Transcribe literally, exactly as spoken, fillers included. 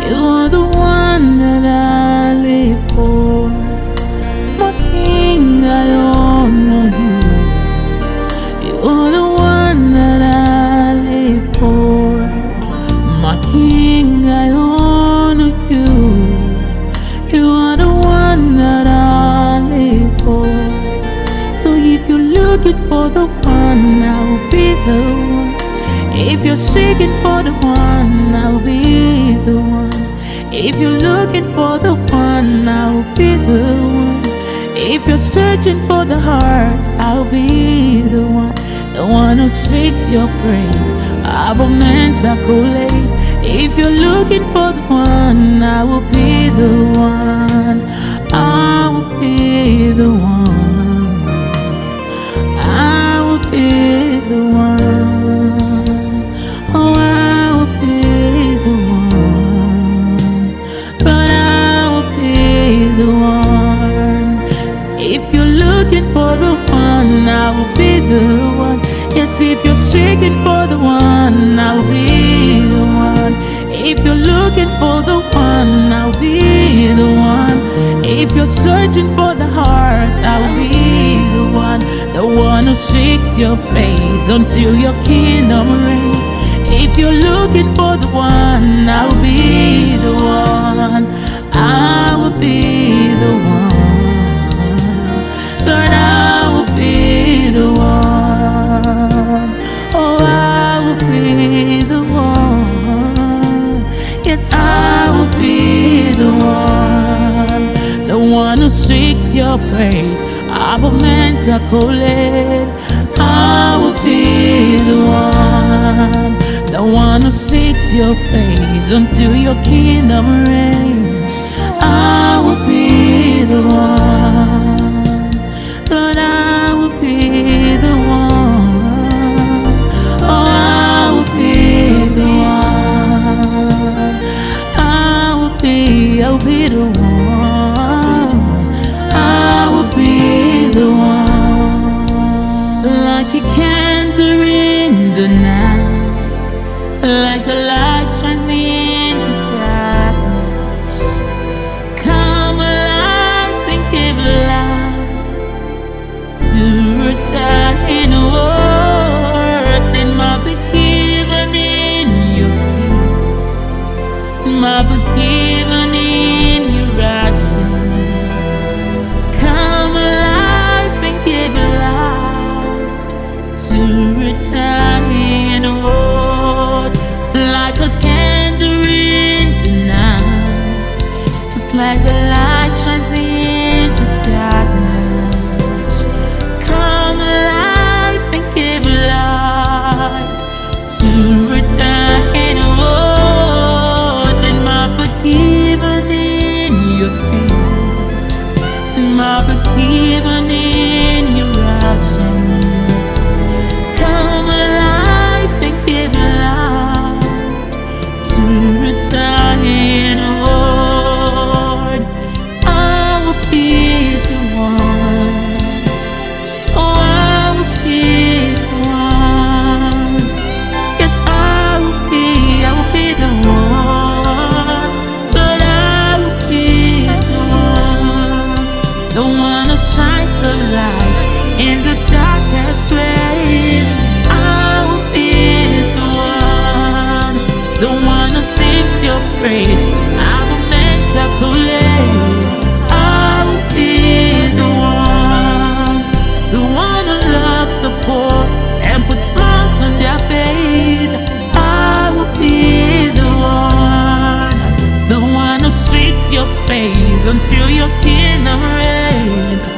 You are the one that I live for. My King, I honor you. You are the one that I live for. My King, I honor you. You are the one that I live for. So if you're looking for the one, I'll be the one. If you're seeking for the one, I'll be the one. If you're looking for the one, I'll be the one. If you're searching for the heart, I'll be the one. The one who seeks your praise, I will meant accolade. If you're looking for the one, I will be the one. I will be the one. I will be the one. Oh, I will be the one. But I will be the one. If you're looking for the one, I will be the one. Yes, if you're seeking for the one, I'll be the one. If you're looking for the one, I'll be the one. If you're searching for the heart, I'll be the one. The one who seeks your face until your kingdom reigns. If you're looking for the one, I'll be the one. I will be the one. Lord, I will be the one. Oh, I will be the one. Yes, I will be the one. The one who seeks your praise, I will meant accolade. I will be the one. The one who seeks your face until your kingdom reigns. I will be the one. Lord, I will be the one. Oh, I will be the one. I will be, I'll be the one. I will be the one. Like a candle in the night, like a light shines into darkness. Come alive and give light to a dying world. And my be given in your spirit, my be given in your actions. Come alive and give light to a dying world. Like a candle in the night, just like the light shines into darkness. Come alive and give light to a dying world. And my forgiven in your spirit, my forgiven in your actions. Come alive and give light to a dying world. I will be the one. Oh, I will be the one. Yes, I will be, I will be the one. But I will be the one. The one who shines the light in the darkest place. I will be the one. The one who sings your praise, I will meant accolade. I will be the one. The one who loves the poor and puts smiles on their face. I will be the one. The one who seeks your face until your kingdom reigns.